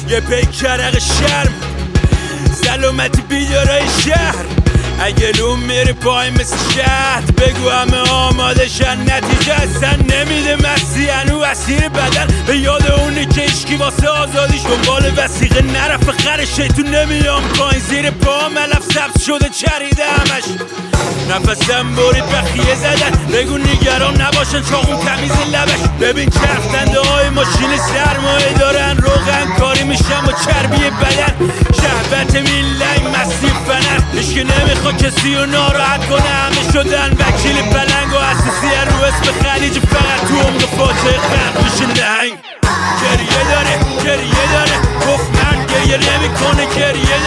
یه پیکرق شرم سلامتی بیدارای شهر اگه لوم میره پای مثل شهد بگو همه آماده شن نتیجه اصلا نمیده مستی هنو اسیر بدن به یاد اونه که اشکی واسه آزادیش دنبال وسیقه نرفت خر شیطون نمیام پایین زیر پا ملف سبز شده چریده همش نفسم برید بخیه زدن بگو نگران نباشن چاقون تمیز لبش ببین چرخدنده های ماشین سرمایه دارن روغن کاری میشن با چربی بدن شهوت میلنگ مستی فنر اشکی نمیخواد کسی رو ناراحت کنه همه شدن وکیل پلنگ و اساسی رو اسم خلیج فقط تو عمق فاجعه خرد میشه نهنگ گریه داره گفت مرد گریه نمیکنه گریه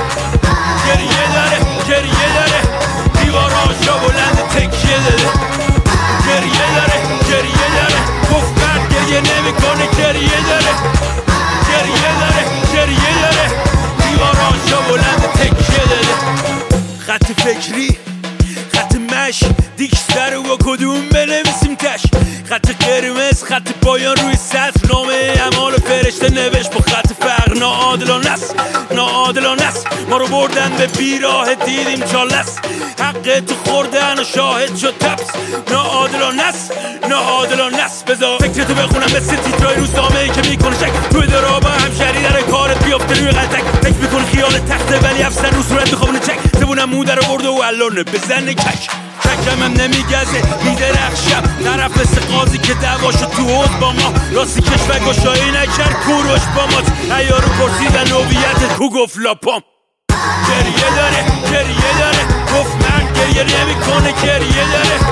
داره دیواراشا بلند تکیه داده گریه داره گفت مرد گریه نمیکنه گریه داره دیواراشا بلند تکیه داده خط فکری خط مش دیک سر و کدوم بنویسیم تش خط قرمز خط پایان روی سطر نامه اعمال فرشته نوشت با خط فقر ناعادلانه است ما رو بردن به بیراه دیدیم چالس حق تو خوردن و شاهد شد تپس ناعادلانه است بذار فکرتو بخونم مثل تیترای روزنامه‌ای که میکنه شک توی درابا همشهری در کارت بیافته روی قلتک فکر میکنه خیال تخته ولی افسر رو صورت میخوابونه چک زبونم مو در آورده و الانه بزنه کک کمم نمیگزه میدرخشم طرف مثل قاضی که دعواشو تو حوض با ما راستی کشور گشایی نکرد کوروش با مات عیارو پرسیدن هویت کو گفت لاپام گریه داره گفت مرد گریه نمیکنه گریه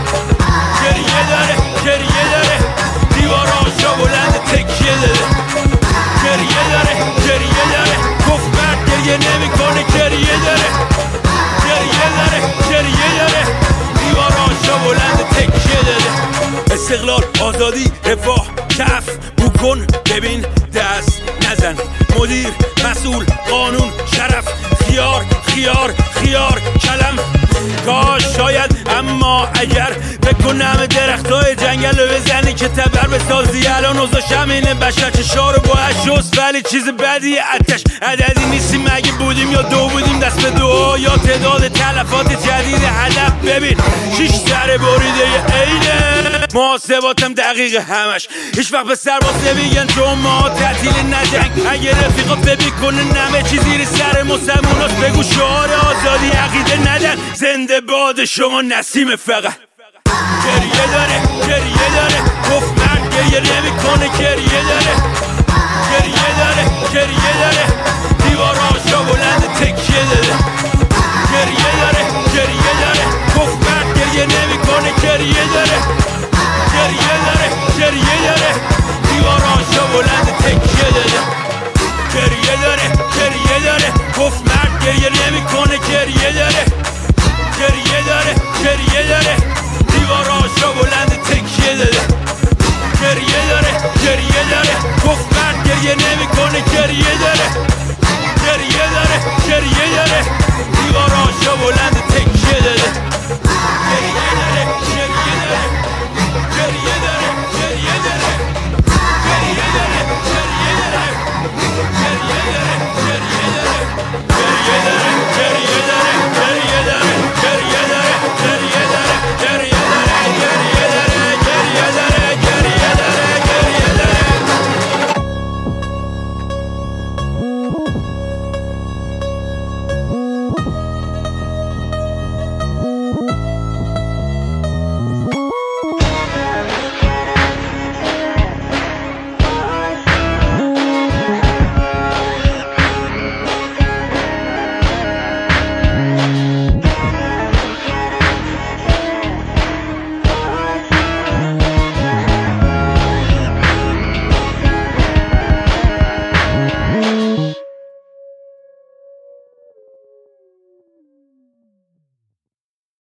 داره دیواراشا بلند تکیه داده گریه داره گفت مرد گریه نمیکنه گریه داره دیواراشا بلند تکیه داده استقلال آزادی رفاه کف بو کن ببین دست نزن مدیر مسئول قانون شرف خیار کلم کاش شاید اما اگر بکنم درختای جنگل رو بزنی که تبر بسازی الان اوضاش همینه بشر چشا رو با شست ولی چیز بدی اتش عددی نیستیم اگه بودیم یا دو بودیم دست به دعا یا تعداد تلفات جدید هدف ببین 6 سر بریده عینه محاسباتم دقیقه همش هیچ وقت به سرباز نمیگن چون ما تعطیل نجنگ اگه رفیقات ببین کنه نمه چی زیر سر مسلموناست بگو شعار آزادی عقیده ندن زنده باد شما نسیم فقط گریه داره گفت مرد گریه نمیکنه گریه داره دیواراشا بلند تکیه داده گریه داره گفت مرد گریه نمیکنه گریه داره دیواراشا بلند تکیه داده گریه داره گفت مرد گریه نمیکنه گریه داره